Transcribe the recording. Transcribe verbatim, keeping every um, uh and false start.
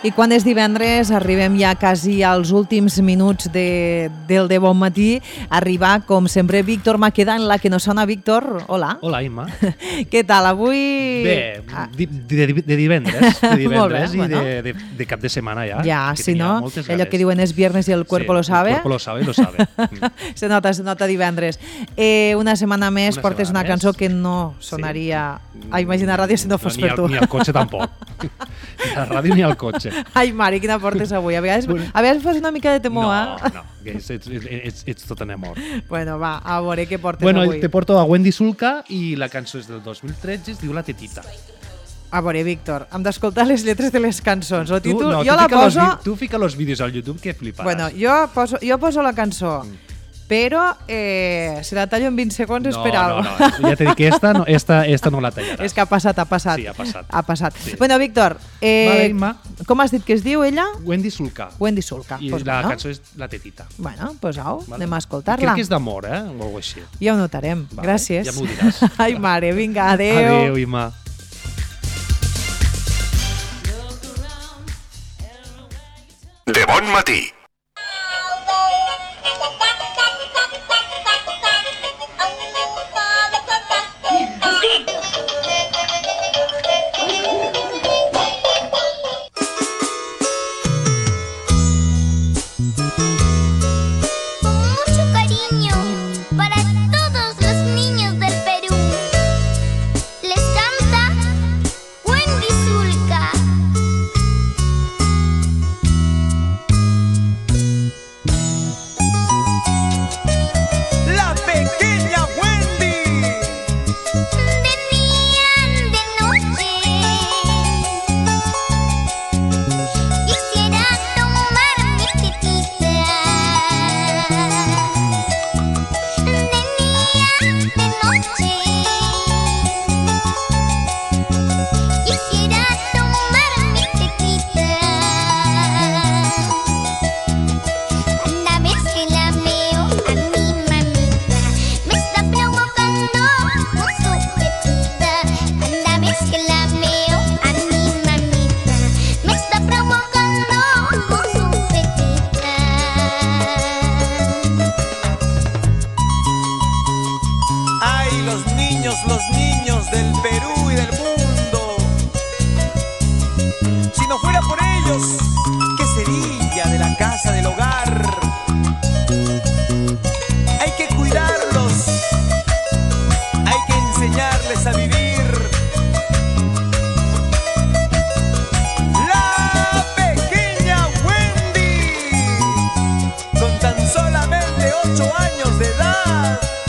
I quan és divendres arribem ja quasi als últims minuts de, del de Bon Matí. Arriba, com sempre, Víctor Maqueda, en la que no sona. Víctor, hola. Hola, Imma. Què tal, avui? Bé, de, de, de divendres, de divendres bé, i bueno. de, de, de cap de setmana ja. Ja, si no, allò que diuen és viernes i el cuerpo sí, lo sabe. el cuerpo lo sabe y lo sabe. Se nota, se nota divendres. Eh, una setmana més una portes setmana una cançó més. que no sonaria sí. a Imagina Ràdio si no fos no, per ni tu. Al, ni al cotxe tampoc. Ni a la ràdio ni al cotxe. Ai, mare, quina portes avui. A vegades, Bueno. a vegades fas una mica de temor, no, eh? No, que ets, ets, ets, ets tot en amor. Bueno, va, a veure què portes Bueno, avui. te porto a Wendy Sulca i la cançó és del dos mil tretze, es diu La Tetita. A veure, Víctor, hem d'escoltar les lletres de les cançons. El títol, no, jo tu la fica poso... Los, tu fica los vídeos al YouTube que fliparàs. Bueno, jo poso, jo poso la cançó, però eh, si la tallo en vint segons és no, per no, algo. no, ja t'he dit que esta no, esta, esta no la tallaràs. És que ha passat, ha passat. Sí, ha passat. Ha passat. Sí. Bueno, Víctor, eh, Vale, Imma. com has dit que es diu ella? Wendy Sulca. Wendy Sulca. I Pues la bueno. cançó és La Tetita. Bueno, pues au, Vale. anem a escoltar-la. Crec que és d'amor, eh? O alguna així. Ja ho notarem. Vale, Gràcies. ja m'ho diràs. Ai, mare, vinga, adeu. Adéu, Imma. De Bon Matí. Mucho cariño para todos los niños del Perú. Les canta Wendy Sulca. La pequeña Wendy. Venían de noche. Quisiera tomar mi tetita. Venían de noche. Quisiera tomar mi tetita. Cada vez que la veo a mi mamita me está provocando con su tetita. Cada vez que la veo a mi mamita me está provocando con su tetita. Ay, los niños, los niños del Perú y del mundo. Si no fuera por ellos, ¿qué sería de la casa, del hogar? Hay que cuidarlos. Hay que enseñarles a vivir. La pequeña Wendy, con tan solamente ocho años de edad.